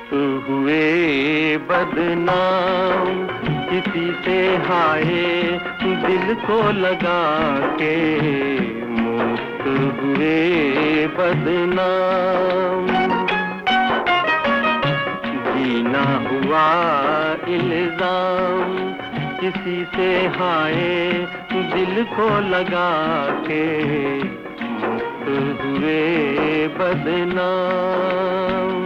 हुए बदनाम, किसी से हाय दिल को लगा के मुक्त हुए बदनाम। जीना हुआ इल्जाम, किसी से हाय दिल को लगा के मुक्त हुए बदनाम।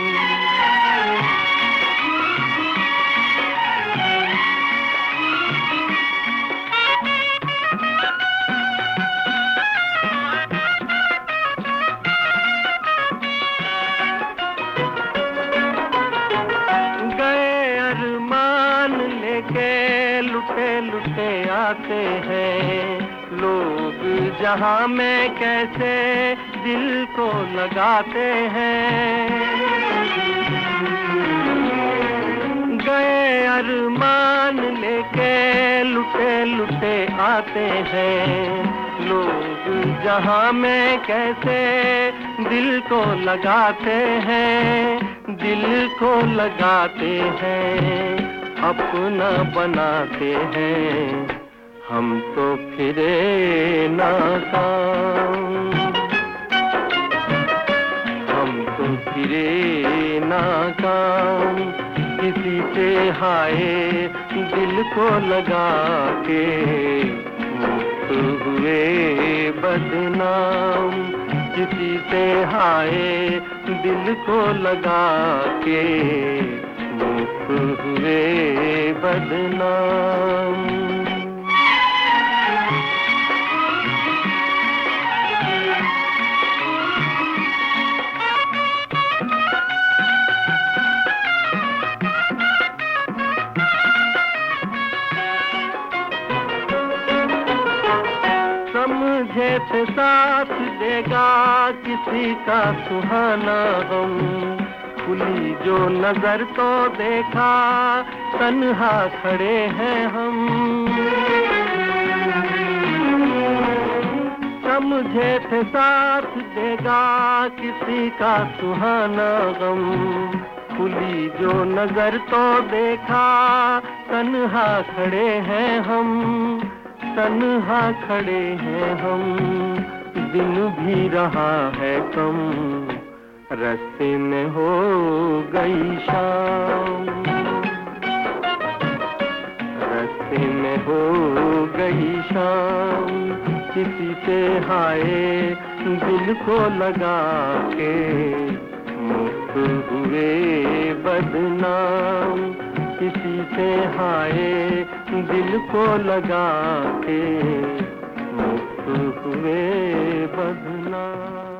के लुटे लुटे आते हैं लोग जहां में कैसे दिल को लगाते हैं। गए अरमान लेके लुटे लुटे आते हैं लोग जहां में कैसे दिल को लगाते हैं, दिल को लगाते हैं, अपना बनाते हैं। हम तो फिरे नाकाम, हम तो फिरे नाकाम, किसी से हाय दिल को लगा के मुक्त हुए बदनाम। किसी से हाय दिल को लगा के मुक्त हुए बदनाम। समझे थे साथ देगा किसी का सुहाना गम, खुली जो नजर तो देखा तन्हा खड़े हैं हम। समझे थे साथ देगा किसी का सुहाना गम, खुली जो नजर तो देखा तन्हा खड़े हैं हम, तन्हा खड़े हैं हम। दिन भी रहा है कम, रास्ते में हो गई शाम, रास्ते में हो गई शाम। किसी से हाय दिल को लगा के मुक्त हुए बदनाम। किसी से हाय दिल को लगा के मुक्त हुए बदनाम।